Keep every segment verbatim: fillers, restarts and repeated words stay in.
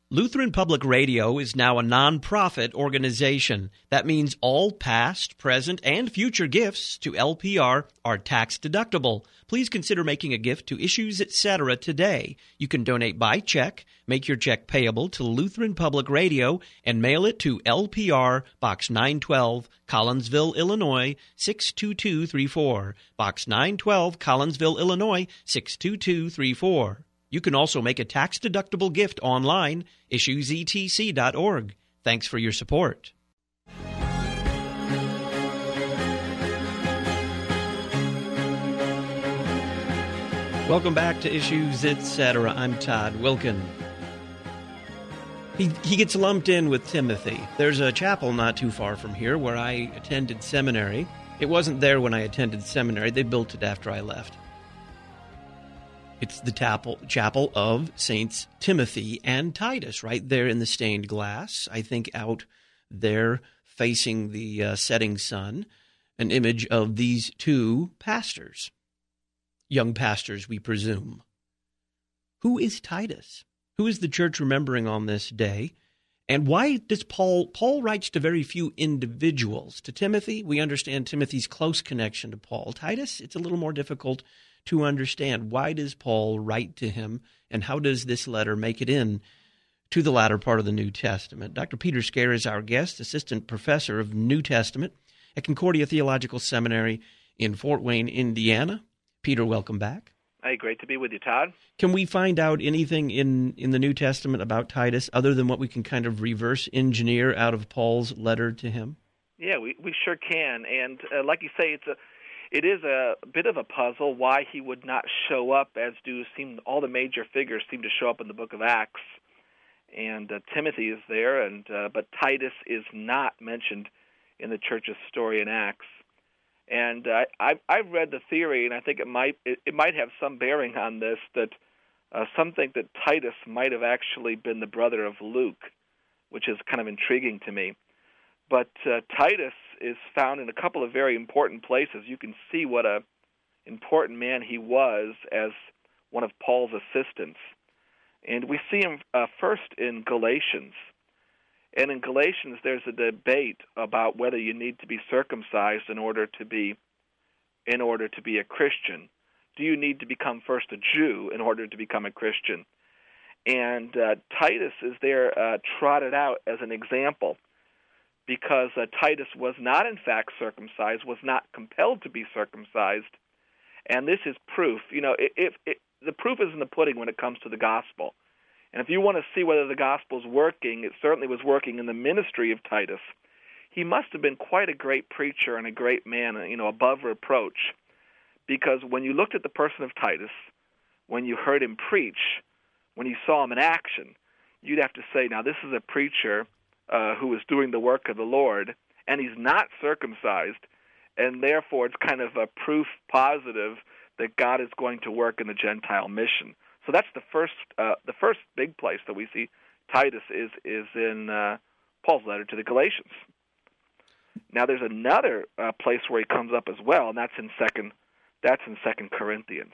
Lutheran Public Radio is now a nonprofit organization. That means all past, present, and future gifts to L P R are tax deductible. Please consider making a gift to Issues Etc. today. You can donate by check, make your check payable to Lutheran Public Radio, and mail it to L P R, Box nine twelve, Collinsville, Illinois, six two two three four. Box nine twelve, Collinsville, Illinois, six two two three four. You can also make a tax-deductible gift online, issues e t c dot org. Thanks for your support. Welcome back to Issues Etc. I'm Todd Wilkin. He, he gets lumped in with Timothy. There's a chapel not too far from here where I attended seminary. It wasn't there when I attended seminary. They built it after I left. It's the chapel, chapel of Saints Timothy and Titus, right there in the stained glass. I think out there facing the uh, setting sun, an image of these two pastors, young pastors, we presume. Who is Titus? Who is the church remembering on this day? And why does Paul, Paul writes to very few individuals. To Timothy, we understand Timothy's close connection to Paul. Titus, it's a little more difficult to understand. Why does Paul write to him, and how does this letter make it in to the latter part of the New Testament? Doctor Peter Scaer is our guest, assistant professor of New Testament at Concordia Theological Seminary in Fort Wayne, Indiana. Peter, welcome back. Hey, great to be with you, Todd. Can we find out anything in, in the New Testament about Titus other than what we can kind of reverse engineer out of Paul's letter to him? Yeah, we, we sure can. And uh, like you say, it's a It is a bit of a puzzle why he would not show up, as do seem all the major figures seem to show up in the book of Acts. And uh, Timothy is there, and uh, but Titus is not mentioned in the church's story in Acts. And uh, I, I've read the theory, and I think it might it, it might have some bearing on this, that uh, some think that Titus might have actually been the brother of Luke, which is kind of intriguing to me. But uh, Titus is found in a couple of very important places. You can see what a important man he was as one of Paul's assistants. And we see him uh, first in Galatians. And in Galatians, there's a debate about whether you need to be circumcised in order to be in order to be a Christian. Do you need to become first a Jew in order to become a Christian? And uh, Titus is there uh, trotted out as an example, because uh, Titus was not, in fact, circumcised, was not compelled to be circumcised, and this is proof. You know, if, if the proof is in the pudding when it comes to the gospel. And if you want to see whether the gospel is working, it certainly was working in the ministry of Titus. He must have been quite a great preacher and a great man, you know, above reproach, because when you looked at the person of Titus, when you heard him preach, when you saw him in action, you'd have to say, now this is a preacher Uh, who is doing the work of the Lord, and he's not circumcised, and therefore it's kind of a proof positive that God is going to work in the Gentile mission. So that's the first uh, the first big place that we see Titus is is in uh, Paul's letter to the Galatians. Now there's another uh, place where he comes up as well, and that's in second that's in Second Corinthians.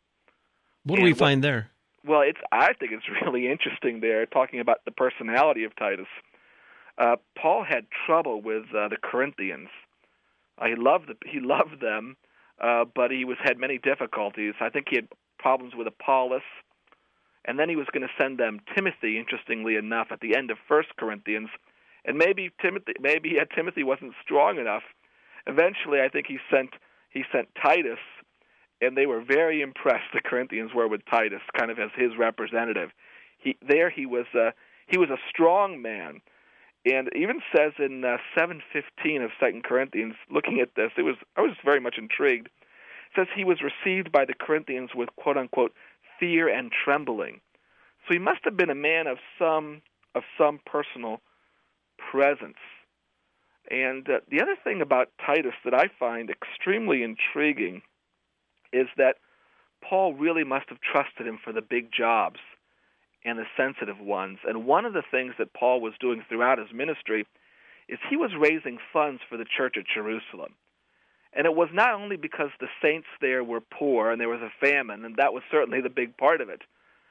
What do and we find what, there? Well, it's I think it's really interesting there, talking about the personality of Titus. Uh, Paul had trouble with uh, the Corinthians. Uh, he loved the, he loved them, uh, but he was had many difficulties. I think he had problems with Apollos, and then he was going to send them Timothy. Interestingly enough, at the end of First Corinthians, and maybe Timothy, maybe yeah, Timothy wasn't strong enough. Eventually, I think he sent he sent Titus, and they were very impressed. The Corinthians were with Titus, kind of as his representative. He there he was uh, he was a strong man. And it even says in uh, seven fifteen of Second Corinthians, looking at this, it was I was very much intrigued. It says he was received by the Corinthians with, quote-unquote, fear and trembling. So he must have been a man of some of some personal presence. And uh, the other thing about Titus that I find extremely intriguing is that Paul really must have trusted him for the big jobs and the sensitive ones. And one of the things that Paul was doing throughout his ministry is he was raising funds for the church at Jerusalem. And it was not only because the saints there were poor and there was a famine, and that was certainly the big part of it,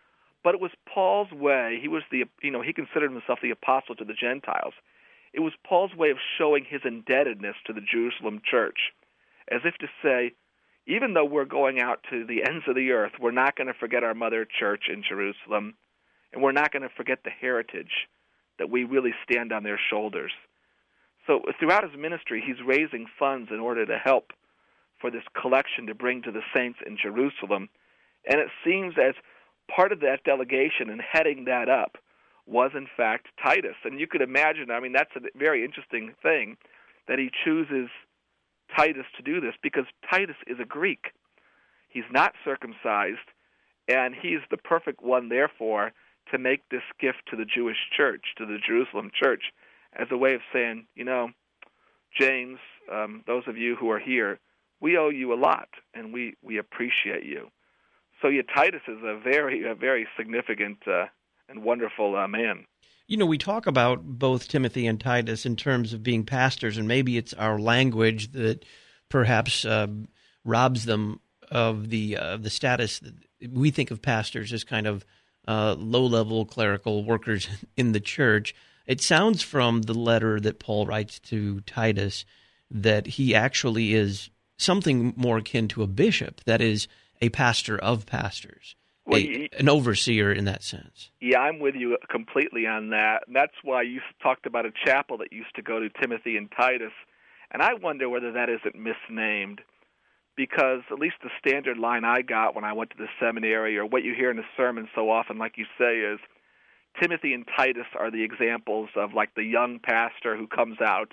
But it was Paul's way. He was the, you know, he considered himself the apostle to the Gentiles. It was Paul's way of showing his indebtedness to the Jerusalem church, as if to say, even though we're going out to the ends of the earth, we're not going to forget our mother church in Jerusalem, and we're not going to forget the heritage that we really stand on their shoulders. So throughout his ministry, he's raising funds in order to help for this collection to bring to the saints in Jerusalem. And it seems as part of that delegation and heading that up was, in fact, Titus. And you could imagine, I mean, that's a very interesting thing, that he chooses Titus to do this, because Titus is a Greek. He's not circumcised, and he's the perfect one, therefore, to make this gift to the Jewish church, to the Jerusalem church, as a way of saying, you know, James, um, those of you who are here, we owe you a lot, and we, we appreciate you. So yeah, Titus is a very, a very significant uh, and wonderful uh, man. You know, we talk about both Timothy and Titus in terms of being pastors, and maybe it's our language that perhaps uh, robs them of the uh, the status that we think of pastors as kind of uh, low-level clerical workers in the church. It sounds from the letter that Paul writes to Titus that he actually is something more akin to a bishop, that is, a pastor of pastors. Well, A, you, an overseer in that sense. Yeah, I'm with you completely on that. And that's why you talked about a chapel that used to go to Timothy and Titus. And I wonder whether that isn't misnamed, because at least the standard line I got when I went to the seminary, or what you hear in the sermon so often, like you say, is Timothy and Titus are the examples of like the young pastor who comes out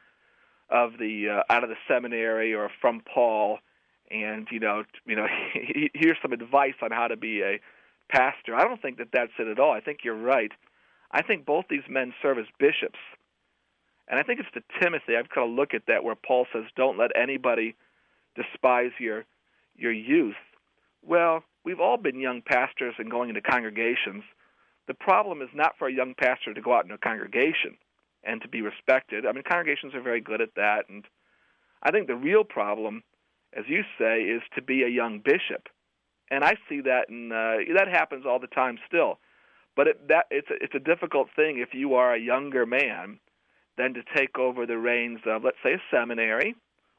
of the uh, out of the seminary or from Paul, and, you know, you know, here's some advice on how to be a pastor. I don't think that that's it at all. I think you're right. I think both these men serve as bishops. And I think it's to Timothy, I've got to look at that, where Paul says, don't let anybody despise your your youth. Well, we've all been young pastors and going into congregations. The problem is not for a young pastor to go out in a congregation and to be respected. I mean, congregations are very good at that. And I think the real problem, as you say, is to be a young bishop, and I see that, and uh, that happens all the time still. But it, that it's a, it's a difficult thing if you are a younger man, then to take over the reins of, let's say, a seminary,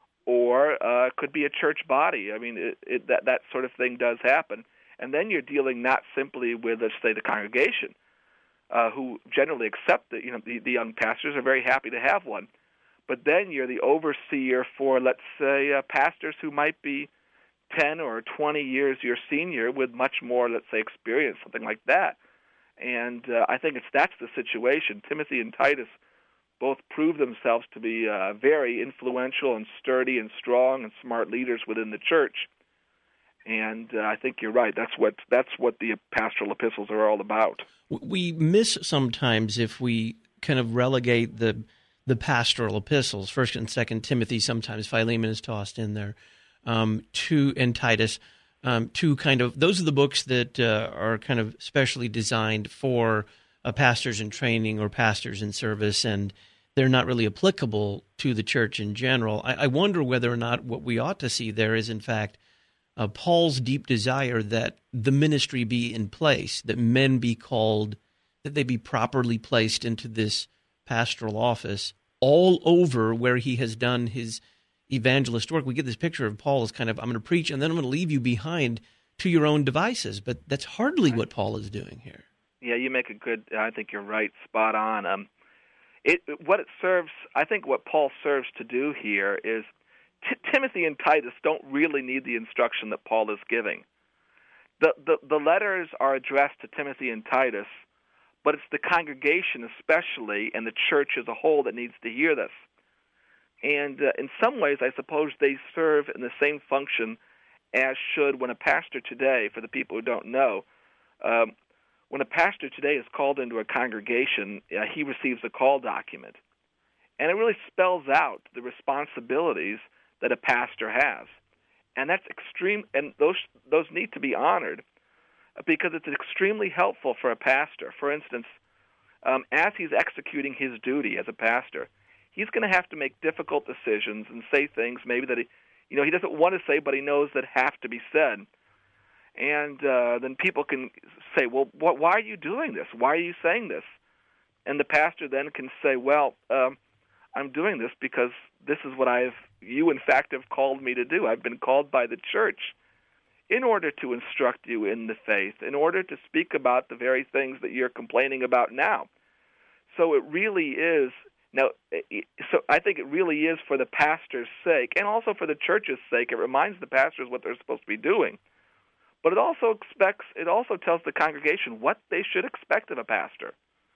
or uh, could be a church body. I mean, it, it, that that sort of thing does happen, and then you're dealing not simply with, let's say, the congregation, uh, who generally accept that, you know, the, the young pastors are very happy to have one. But then you're the overseer for, let's say, uh, pastors who might be ten or twenty years your senior with much more, let's say, experience, something like that. And uh, I think it's that's the situation. Timothy and Titus both prove themselves to be uh, very influential and sturdy and strong and smart leaders within the church. And uh, I think you're right. That's what that's what the pastoral epistles are all about. We miss sometimes if we kind of relegate the the pastoral epistles, First and Second Timothy, sometimes Philemon is tossed in there, um, to and Titus, um, to kind of those are the books that uh, are kind of specially designed for uh, pastors in training or pastors in service, and they're not really applicable to the church in general. I, I wonder whether or not what we ought to see there is, in fact, uh, Paul's deep desire that the ministry be in place, that men be called, that they be properly placed into this pastoral office all over where he has done his evangelist work. We get this picture of Paul as kind of, I'm going to preach and then I'm going to leave you behind to your own devices, but that's hardly what Paul is doing here. Yeah, you make a good, I think you're right, spot on. Um, it what it serves, I think what Paul serves to do here is T- Timothy and Titus don't really need the instruction that Paul is giving. The, the the letters are addressed to Timothy and Titus, but it's the congregation especially and the church as a whole that needs to hear this. And uh, in some ways, I suppose they serve in the same function as should when a pastor today, for the people who don't know, um, when a pastor today is called into a congregation, uh, he receives a call document. And it really spells out the responsibilities that a pastor has. And that's extreme, and those those need to be honored, because it's extremely helpful for a pastor. For instance, um, as he's executing his duty as a pastor, he's going to have to make difficult decisions and say things maybe that he, you know, he doesn't want to say, but he knows that have to be said. And uh, then people can say, well, what, why are you doing this? Why are you saying this? And the pastor then can say, well, um, I'm doing this because this is what I've, you in fact have called me to do. I've been called by the church in order to instruct you in the faith, in order to speak about the very things that you're complaining about now. So it really is, now, so I think it really is for the pastor's sake and also for the church's sake. It reminds the pastors what they're supposed to be doing. But it also expects, it also tells the congregation what they should expect of a pastor.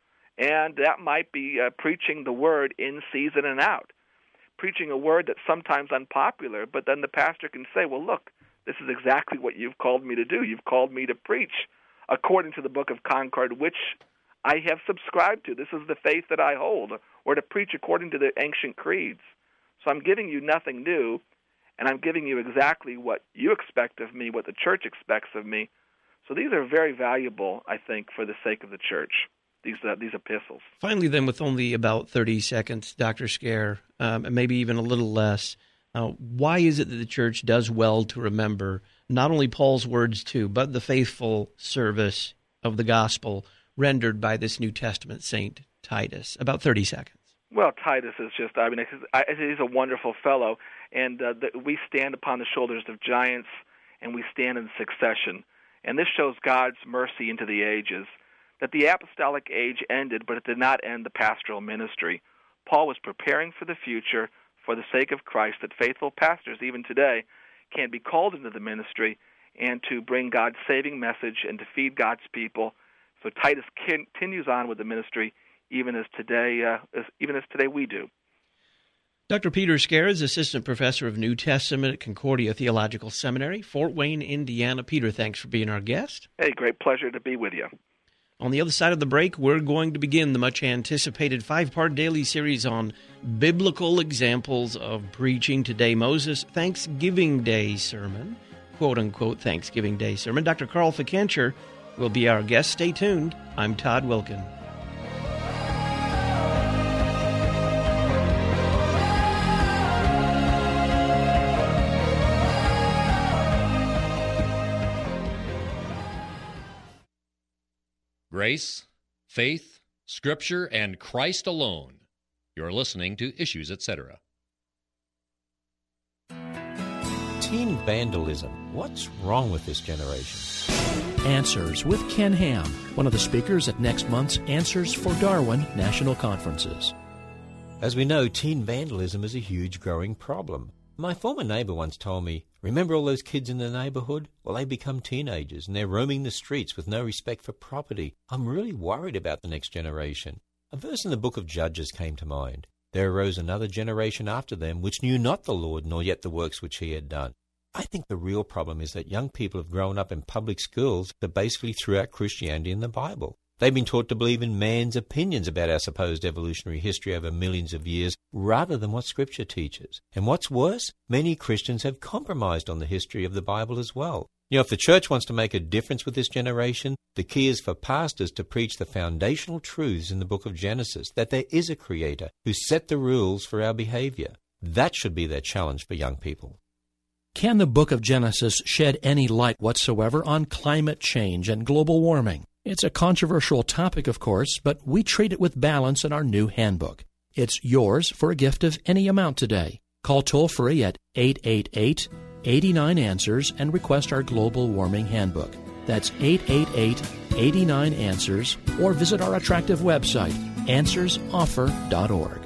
And that might be uh, preaching the word in season and out, preaching a word that's sometimes unpopular, but then the pastor can say, well, look, this is exactly what you've called me to do. You've called me to preach according to the Book of Concord, which I have subscribed to. This is the faith that I hold, or to preach according to the ancient creeds. So I'm giving you nothing new, and I'm giving you exactly what you expect of me, what the church expects of me. So these are very valuable, I think, for the sake of the church, these uh, these epistles. Finally, then, with only about thirty seconds, Doctor Scaer, um, and maybe even a little less, uh, why is it that the church does well to remember not only Paul's words, too, but the faithful service of the gospel rendered by this New Testament saint, Titus? About thirty seconds. Well, Titus is just, I mean, he's a wonderful fellow, and uh, the, we stand upon the shoulders of giants, and we stand in succession. And this shows God's mercy into the ages, that the apostolic age ended, but it did not end the pastoral ministry. Paul was preparing for the future for the sake of Christ, that faithful pastors, even today, can be called into the ministry and to bring God's saving message and to feed God's people. So Titus continues on with the ministry, even as today, uh, as, even as today we do. Doctor Peter Scaer is Assistant Professor of New Testament at Concordia Theological Seminary, Fort Wayne, Indiana. Peter, thanks for being our guest. Hey, great pleasure to be with you. On the other side of the break, we're going to begin the much-anticipated five-part daily series on biblical examples of preaching. Today, Moses' Thanksgiving Day sermon, quote-unquote Thanksgiving Day sermon. Doctor Carl Ficancher will be our guest. Stay tuned. I'm Todd Wilken. Grace, faith, Scripture, and Christ alone. You're listening to Issues, et cetera. Teen vandalism. What's wrong with this generation? Answers with Ken Ham, one of the speakers at next month's Answers for Darwin National Conferences. As we know, teen vandalism is a huge growing problem. My former neighbor once told me, remember all those kids in the neighborhood? Well, they become teenagers and they're roaming the streets with no respect for property. I'm really worried about the next generation. A verse in the book of Judges came to mind. There arose another generation after them which knew not the Lord, nor yet the works which he had done. I think the real problem is that young people have grown up in public schools that basically threw out Christianity and the Bible. They've been taught to believe in man's opinions about our supposed evolutionary history over millions of years rather than what Scripture teaches. And what's worse, many Christians have compromised on the history of the Bible as well. You know, if the church wants to make a difference with this generation, the key is for pastors to preach the foundational truths in the book of Genesis, that there is a Creator who set the rules for our behavior. That should be their challenge for young people. Can the book of Genesis shed any light whatsoever on climate change and global warming? It's a controversial topic, of course, but we treat it with balance in our new handbook. It's yours for a gift of any amount today. Call toll-free at eight eight eight, eight nine, answers and request our Global Warming Handbook. That's eight eight eight, eight nine, answers, or visit our attractive website, answers offer dot org.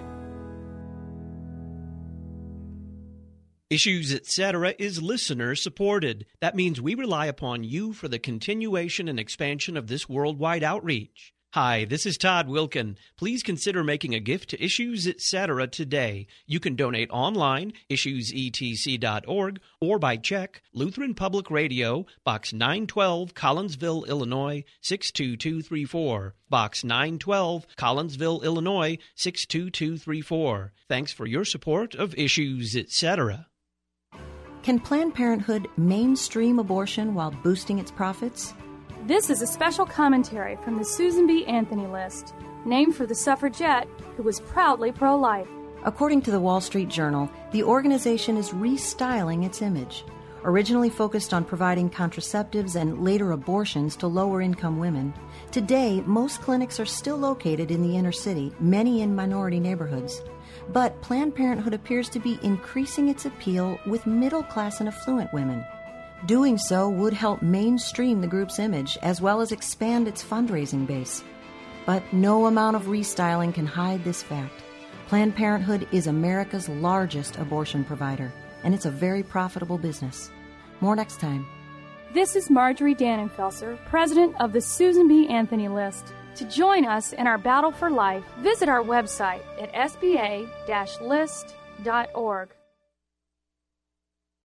Issues, et cetera is listener-supported. That means we rely upon you for the continuation and expansion of this worldwide outreach. Hi, this is Todd Wilken. Please consider making a gift to Issues, et cetera today. You can donate online, issues e t c dot org, or by check, Lutheran Public Radio, Box nine twelve, Collinsville, Illinois, six two two three four. Box nine twelve, Collinsville, Illinois, six two two three four. Thanks for your support of Issues, et cetera. Can Planned Parenthood mainstream abortion while boosting its profits? This is a special commentary from the Susan B. Anthony List, named for the suffragette who was proudly pro-life. According to the Wall Street Journal, the organization is restyling its image. Originally focused on providing contraceptives and later abortions to lower-income women, today most clinics are still located in the inner city, many in minority neighborhoods. But Planned Parenthood appears to be increasing its appeal with middle-class and affluent women. Doing so would help mainstream the group's image as well as expand its fundraising base. But no amount of restyling can hide this fact. Planned Parenthood is America's largest abortion provider, and it's a very profitable business. More next time. This is Marjorie Dannenfelser, president of the Susan B. Anthony List. To join us in our battle for life, visit our website at s b a dash list dot org.